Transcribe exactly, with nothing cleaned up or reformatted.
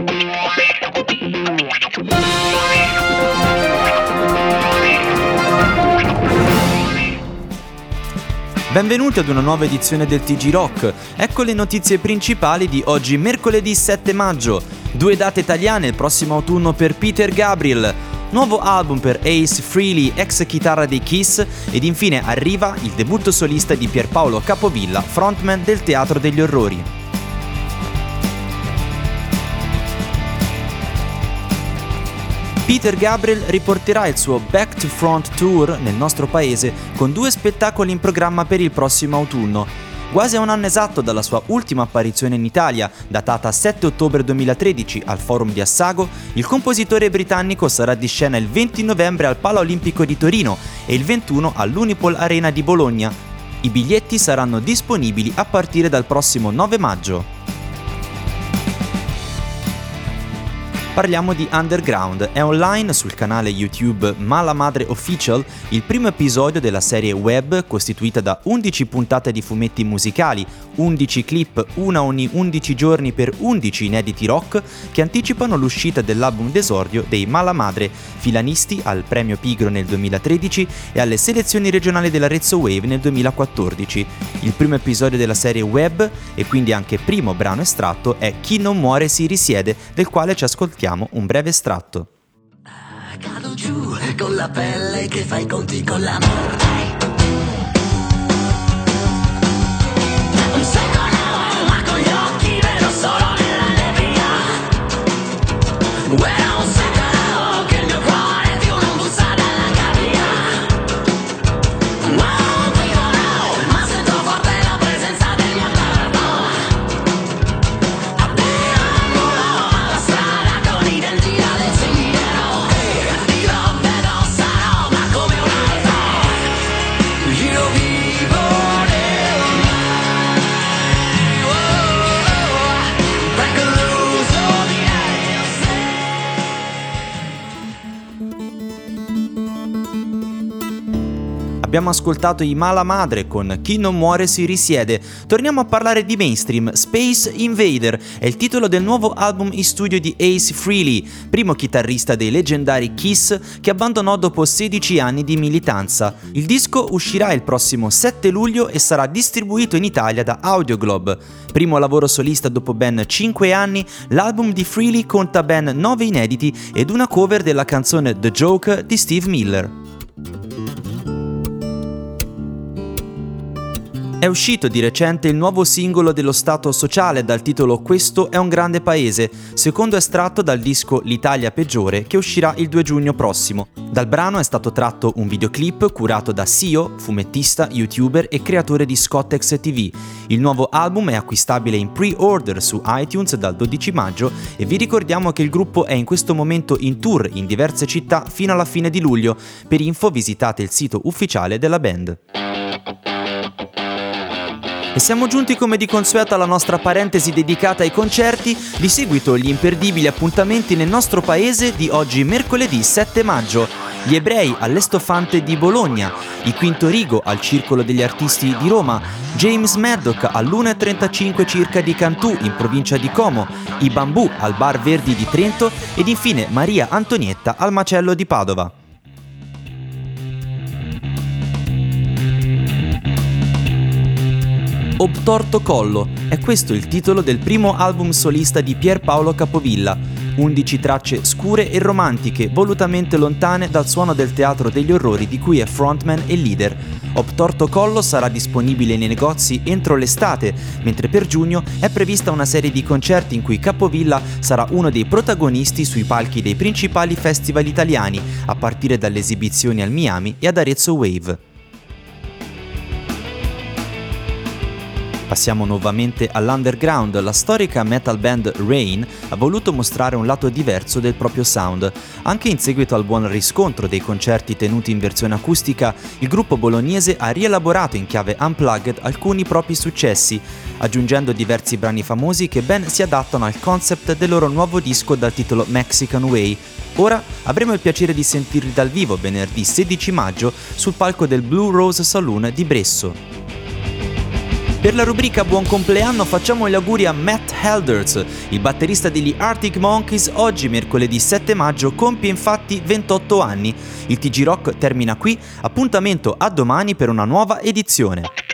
Benvenuti ad una nuova edizione del T G Rock. Ecco le notizie principali di oggi, mercoledì sette maggio. Due date italiane il prossimo autunno per Peter Gabriel. Nuovo album per Ace Frehley, ex chitarra dei Kiss. Ed infine arriva il debutto solista di Pierpaolo Capovilla, frontman del Teatro degli Orrori. Peter Gabriel riporterà il suo Back to Front Tour nel nostro paese con due spettacoli in programma per il prossimo autunno. Quasi a un anno esatto dalla sua ultima apparizione in Italia, datata sette ottobre duemilatredici al Forum di Assago, il compositore britannico sarà di scena il venti novembre al Palaolimpico di Torino e il ventuno all'Unipol Arena di Bologna. I biglietti saranno disponibili a partire dal prossimo nove maggio. Parliamo di Underground. È online sul canale YouTube Mala Madre Official il primo episodio della serie web costituita da undici puntate di fumetti musicali, undici clip, una ogni undici giorni per undici inediti rock che anticipano l'uscita dell'album d'esordio dei Mala Madre, filanisti al Premio Pigro nel duemilatredici e alle selezioni regionali dell'Arezzo Wave nel duemilaquattordici. Il primo episodio della serie web, e quindi anche primo brano estratto, è Chi non muore si risiede, del quale ci ascoltiamo un breve estratto. Cado giù con la pelle che fa i conti con la morte. Un secondo, ma con gli occhi vedo solo nella nebbia. Guerra un secondo che il mio cuore più non bussa dalla gabbia. Non dico no, ma sento forte la presenza del mio corpo. Appena il muro, ma la strada con i denti da desidero. Dirò, vedo, sarò, ma come un altro. Io vivo nel mio. Break loose all the Abbiamo ascoltato i Mala Madre con Chi non muore si risiede. Torniamo a parlare di mainstream. Space Invader è il titolo del nuovo album in studio di Ace Frehley, primo chitarrista dei leggendari Kiss che abbandonò dopo sedici anni di militanza. Il disco uscirà il prossimo sette luglio e sarà distribuito in Italia da Audioglobe. Primo lavoro solista dopo ben cinque anni, l'album di Frehley conta ben nove inediti ed una cover della canzone The Joke di Steve Miller. È uscito di recente il nuovo singolo dello Stato Sociale dal titolo Questo è un grande paese, secondo estratto dal disco L'Italia peggiore che uscirà il due giugno prossimo. Dal brano è stato tratto un videoclip curato da Sio, fumettista, youtuber e creatore di Scottex T V. Il nuovo album è acquistabile in pre-order su iTunes dal dodici maggio e vi ricordiamo che il gruppo è in questo momento in tour in diverse città fino alla fine di luglio. Per info visitate il sito ufficiale della band. E siamo giunti come di consueto alla nostra parentesi dedicata ai concerti, di seguito gli imperdibili appuntamenti nel nostro paese di oggi mercoledì sette maggio. Gli Ebrei all'Estofante di Bologna, i Quinto Rigo al Circolo degli Artisti di Roma, James Maddock all'una e trentacinque circa di Cantù in provincia di Como, i Bambù al Bar Verdi di Trento ed infine Maria Antonietta al Macello di Padova. Obtorto Collo, è questo il titolo del primo album solista di Pierpaolo Capovilla. undici tracce scure e romantiche, volutamente lontane dal suono del Teatro degli Orrori di cui è frontman e leader. Obtorto Collo sarà disponibile nei negozi entro l'estate, mentre per giugno è prevista una serie di concerti in cui Capovilla sarà uno dei protagonisti sui palchi dei principali festival italiani, a partire dalle esibizioni al Miami e ad Arezzo Wave. Passiamo nuovamente all'underground. La storica metal band Rain ha voluto mostrare un lato diverso del proprio sound. Anche in seguito al buon riscontro dei concerti tenuti in versione acustica, il gruppo bolognese ha rielaborato in chiave unplugged alcuni propri successi, aggiungendo diversi brani famosi che ben si adattano al concept del loro nuovo disco dal titolo Mexican Way. Ora avremo il piacere di sentirli dal vivo venerdì sedici maggio sul palco del Blue Rose Saloon di Bresso. Per la rubrica Buon compleanno facciamo gli auguri a Matt Helders, il batterista degli Arctic Monkeys. Oggi, mercoledì sette maggio, compie infatti ventotto anni. Il T G Rock termina qui, appuntamento a domani per una nuova edizione.